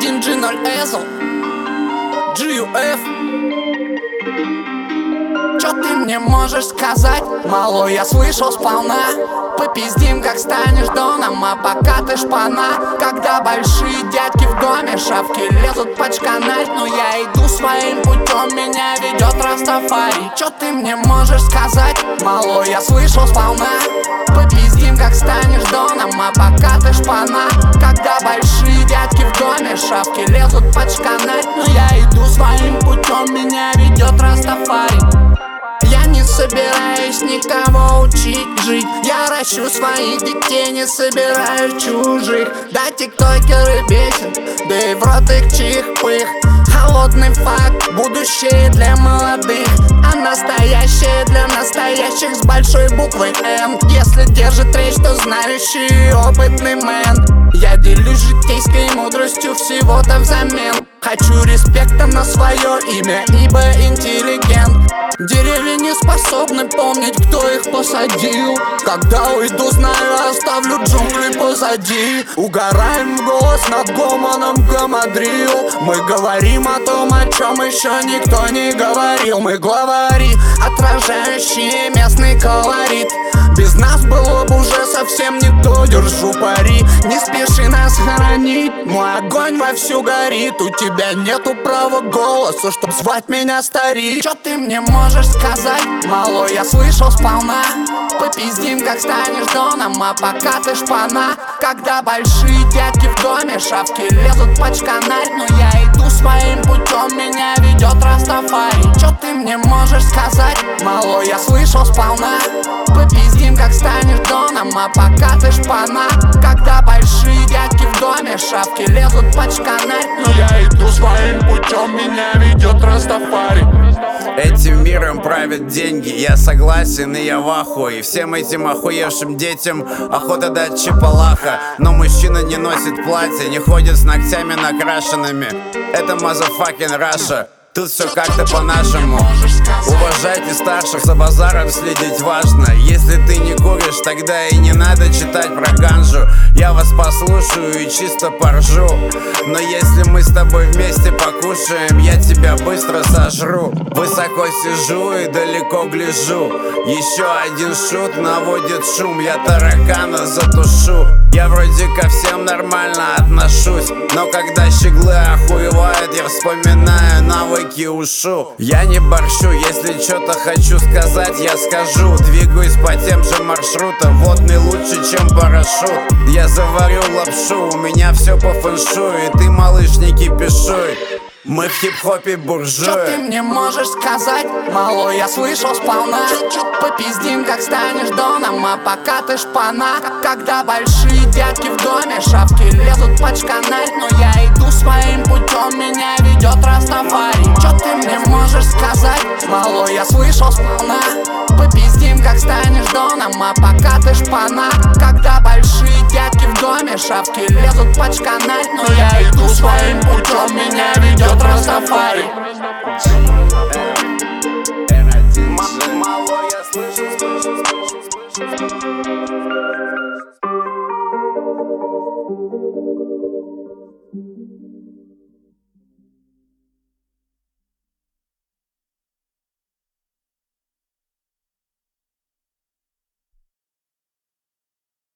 1G0 Ezel GUF. Чё ты мне можешь сказать? Малой, я слышал сполна. Попиздим, как станешь доном, а пока ты шпана. Когда большие дядьки в доме, шавки лезут почканать, но я иду своим путем, меня ведет Растафари. Чё ты мне можешь сказать? Малой, я слышал сполна. Попиздим, как станешь доном, а пока ты шпана. Когда большие дядьки в доме, шавки лезут почканать, но я иду своим путем, меня ведет Растафари. Я не собираюсь никого учить жить. Я ращу своих детей, не собираю чужих. Да, тиктокеры бесят, да и в рот их чих-пых. Холодный факт, будущее для молодых, а настоящее для настоящих с большой буквы Н. Если держит речь, то знающий и опытный мэн. Я делюсь житейской мудростью всего-то взамен. Хочу респекта на свое имя, ибо интеллигент. Деревья не способны помнить, кто их посадил. Когда уйду, знаю, оставлю джунгли позади. Угораем в голос над гомоном гамадрил. Мы говорим о том, о чем еще никто не говорил. Мы главари, отражающие местный колорит. Без нас было бы уже совсем не то, держу пари. Не спеши нас хоронить, мой огонь вовсю горит. У тебя нету права голоса, чтоб звать меня старик. Чё ты мне можешь сказать? Малой, я слышал сполна. Попиздим, как станешь доном, а пока ты шпана. Когда большие дядьки в доме, шавки лезут почканать, но я иду своим путем, меня ведет Растафари. Чё ты мне можешь сказать? Малой, я слышал сполна. Попиздим, как станешь доном, а пока ты шпана. Когда большие дядьки в доме, шавки лезут почканать, но я иду своим путем, меня ведет Растафари. Этим миром правят деньги, я согласен и я в ахуе. Всем этим охуевшим детям охота дать чепалаха. Но мужчина не носит платья, не ходит с ногтями накрашенными. Это motherfucking Russia. Тут все как-то по-нашему. Уважайте старших, за базаром следить важно. Если ты не куришь, тогда и не надо читать про ганжу. Я вас послушаю и чисто поржу. Но если мы с тобой вместе покушаем, я тебя быстро сожру. Высоко сижу и далеко гляжу. Еще один шут наводит шум, я таракана затушу. Я вроде ко всем нормально отношусь, но когда щеглы охуевают, я вспоминаю навыки ушу. Я не борщу, если что-то хочу сказать, я скажу. Двигаюсь по тем же маршрутам, водный лучше, чем парашют. Я заварю лапшу, у меня все по фэншую, и ты, малыш, не кипишуй. Мы в хип-хопе буржуи. Чё ты мне можешь сказать? Малой, я слышал сполна. Попиздим, как станешь доном, а пока ты шпана. Когда большие дядьки в доме, шавки лезут почканать, но я иду своим путем, меня ведет Растафари. Чё ты мне можешь сказать? Малой, я слышал сполна. Попиздим, как станешь доном, а пока ты шпана. Когда большие дядьки в доме, шавки лезут почканать, но я иду своим путем, меня ведет Растафари.